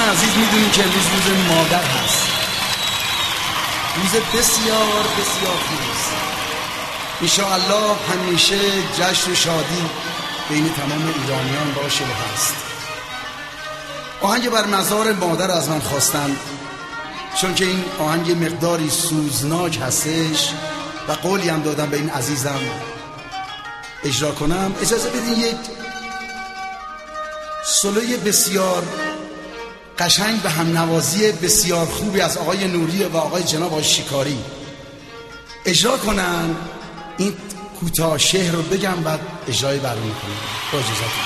عزیز میدونیم که امروز روز مادر هست، روز بسیار بسیار خوب است. انشاءالله همیشه جشن و شادی بین تمام ایرانیان باشه و هست. آهنگ بر مزار مادر از من خواستند، چون که این آهنگ مقداری سوزناک هستش و قولی هم دادم به این عزیزم اجرا کنم. اجازه بدین یک سولوی بسیار قشنگ به هم نوازی بسیار خوبی از آقای نوری و آقای جناب آقای شکاری اجرا کنن. این کوتاه شعر رو بگم بعد اجرای برمی کنم با اجازهتون.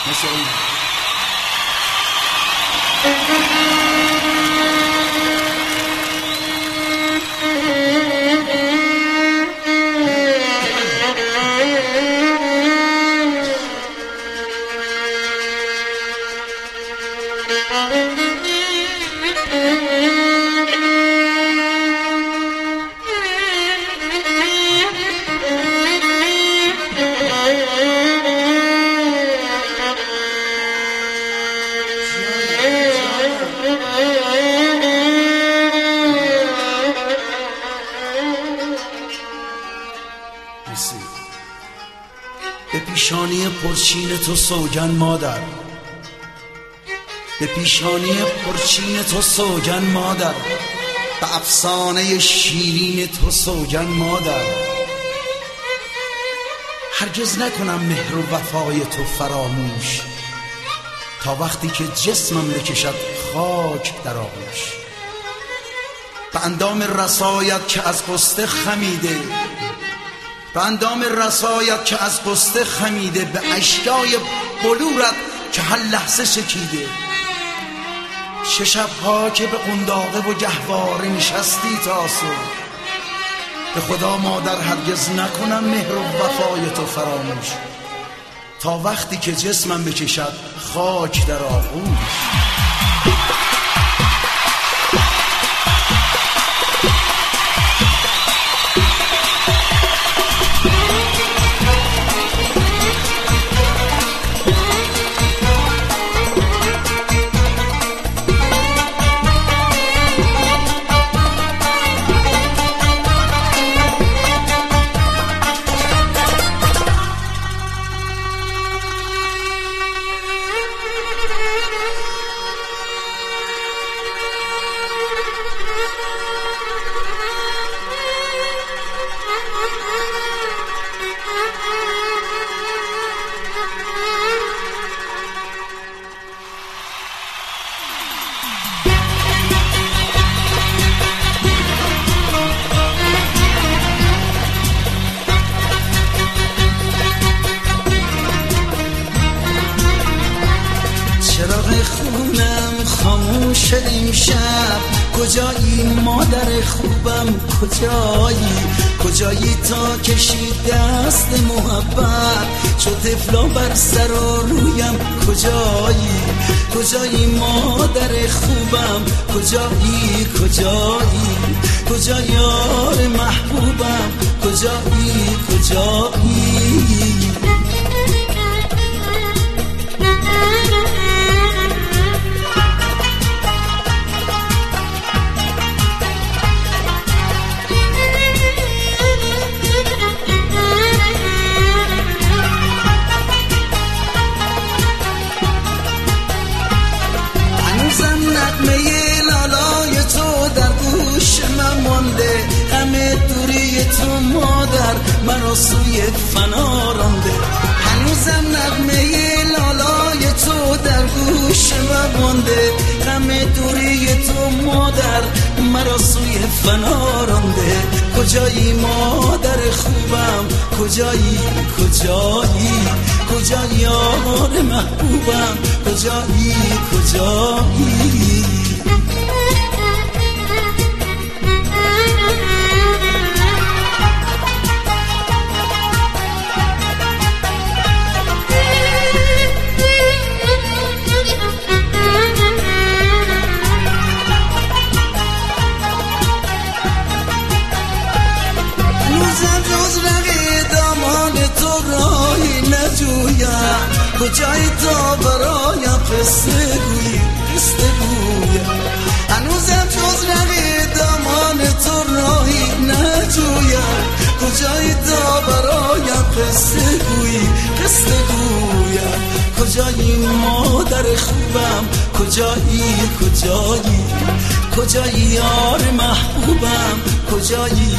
به پیشانی پرچین تو سوگن مادر، به پیشانی پرچین تو سوگن مادر، به افسانه شیرین تو سوگن مادر. هرگز نکنم مهر و وفای تو فراموش، تا وقتی که جسمم بکشد خاک در آغوش. به اندام رسایت که از غصه خمیده، به اندام رسایت که از غصه خمیده، به اشیای بلورت که هر لحظه شکیده. چه شبها که به قنداقه و گهواره نشستی تا صبح. به خدا مادر هرگز نکنم مهر و وفای تو فراموش، تا وقتی که جسمم بکشد خاک در آغوش. خونم خاموش امشب، کجایی مادر خوبم کجایی؟ کجایی تا کشی دست محبت، چو طفلا بر سر و رویم کجایی؟ کجایی مادر خوبم کجایی؟ کجایی کجا یار محبوبم کجایی؟ کجایی همه دوری تو مادر مرا سوی فنا رانده. هنوزم نغمه لالای تو در گوش من مانده، همه دوری تو مادر مرا سوی فنا رانده. کجایی مادر خوبم کجایی؟ کجایی کجا یار محبوبم کجایی؟ کجایی کجایی تا برایم قصه گویی؟ قصه گویی قصه گویم کجایی مادر خوبم کجایی یار محبوبم کجایی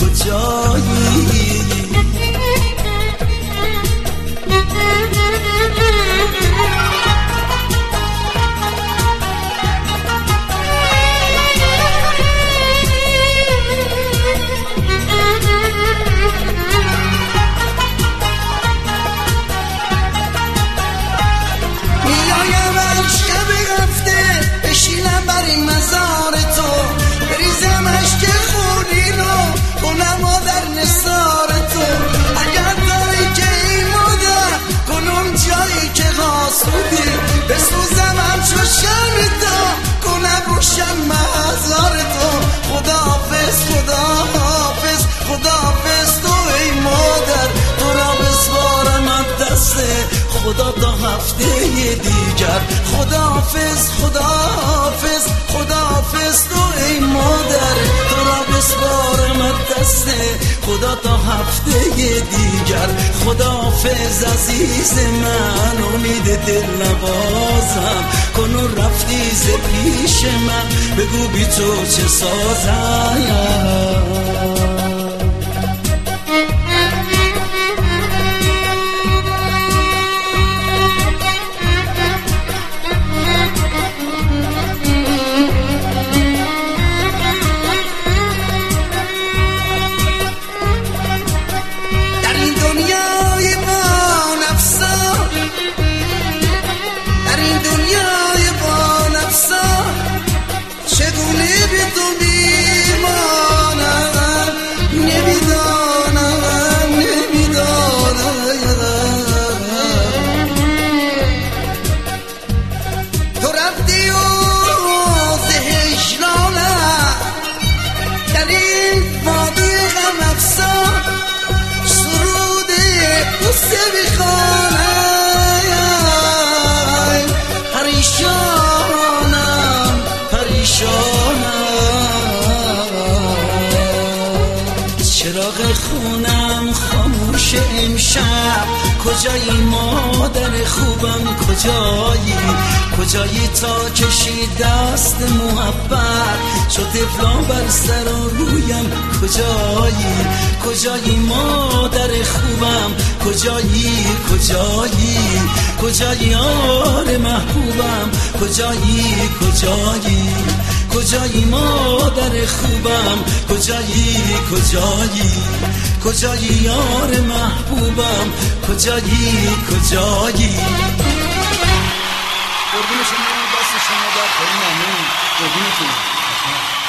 بشینم بر این مزار تو بریزم عشق خونینو کنم در نثار تو اگر داری که این مادر کنم جایی که قاصدی بسوزم همچو شمیتا کنم روشن مزار تو خداحافظ تو ای مادر تو را بسپارم از دست خدا تا هفته دیگر خداحافظ تو ای مادر تو را بسپارم از دست خدا تا هفته دیگر خداحافظ عزیز من امید دل نوازم کنون رفتی ز پیش من بگو بی تو چه سازم چراغ خونم خاموش امشب کجایی مادر خوبم کجایی تا کشی دست محبت شد طفلان بر سر و رویم کجایی مادر خوبم کجایی یار محبوبم کجایی مادر خوبم کجایی یار محبوبم کجایی قربون شما دست شما در کنیم ممنون قربونتون